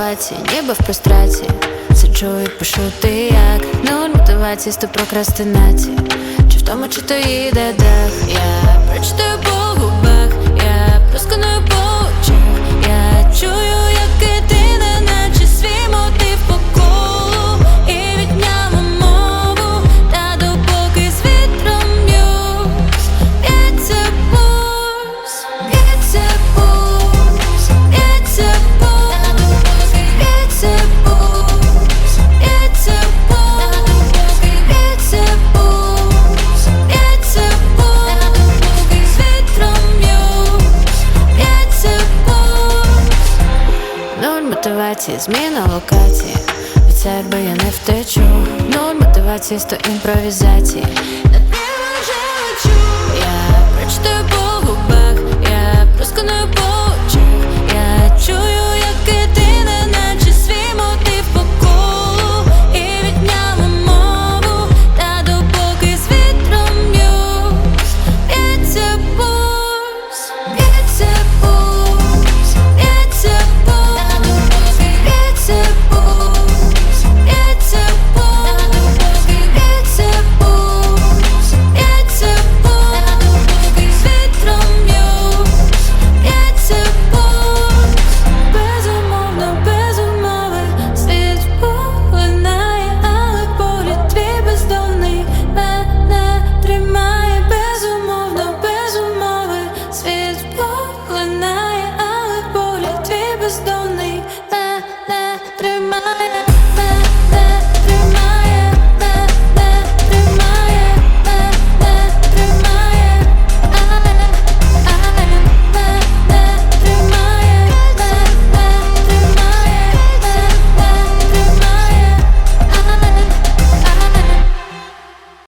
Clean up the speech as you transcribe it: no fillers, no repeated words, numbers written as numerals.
мотивації, ніби в прострації. Сиджу і пишу ти як. Нуль мотивації, 100 прокрастинації. Чи в тому, чи то їде дах. Я прочитаю по губах, я просканую по очах. Я чую, як єдине, наче свій мотив по колу. І відняла мову, та допоки з вітром б'юсь. Б'ється пульс, б'ється пульс, б'ється пульс, б'ється пульс, б'ється пульс, б'ється пульс, б'ється пульс, з вітром б'юсь. Б'ється пульс. Нуль мотивації, зміна локації. Від себе я не втечу. Нуль мотивації, 100 імпровізацій. Над ними вже лечу. Я прочитаю по губах, я просканую по очах. Я чую, як і ти.